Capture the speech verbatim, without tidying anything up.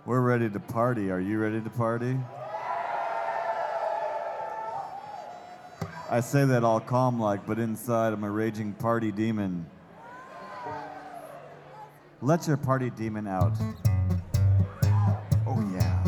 We're ready to party. Are you ready to party? I say that all calm like, but inside I'm a raging party demon. Let your party demon out. Oh yeah.